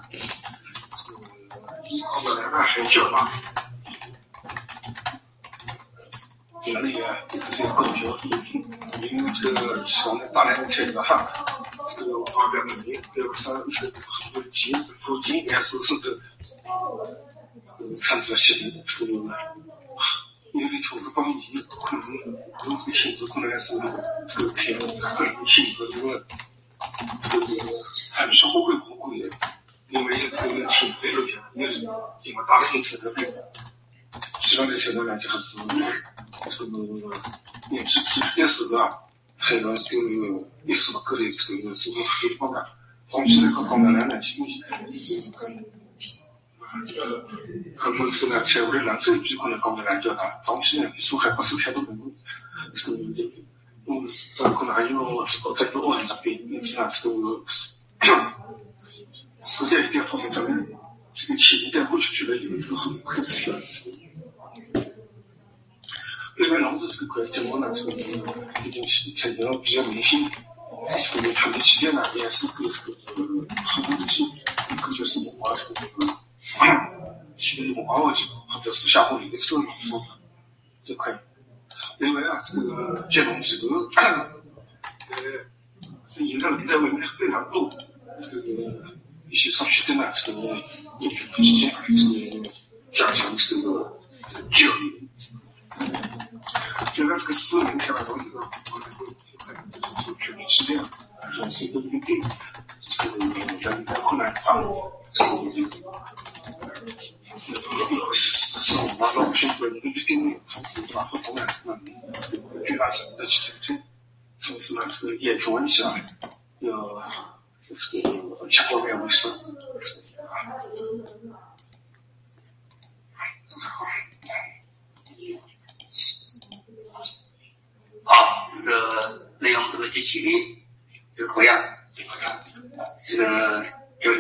高德量呢还叫嘛？这里是高校，因为这个上面大量的材料哈，这个发表能力，这个上这个附近也是甚至系统，这个因为从这方面可能有这个性质可能是这个偏个人性格这个还是不会不会的，因为这个性格有些因为大的因素的这个。其他的现在呢，就还是这个也是个，还有这个也是个的这个这个方面，同时那个方面呢，其实很多是呢，社会的人手比可能高的难较大，同时呢，书还不是太多人这个这可能还有这个恶劣的病，因此呢，这个世界一点发展这个这个企业在过去觉得有这个很快是需要。另外，农资这个块节目呢，这个毕竟是曾经比较明星，这个全力企业呢也是个这个很多东西，一个就是文化这个企业文化问题，或者是相互理解这种说法这块。另外啊，这个金融这个应该在外面非常多，这个一些上学的呢，这个业主之间这个加强这个教育。现在这个私人开发到这个就是全面实验，还是一个定这个人的困难掌握，这个是我们老师的一个定位，同时是吧，不同的这个巨大程度的提升，同时呢，这个严重问题啊，要这个强化为卫生。 好，这个利用这个机器的这个培养，这个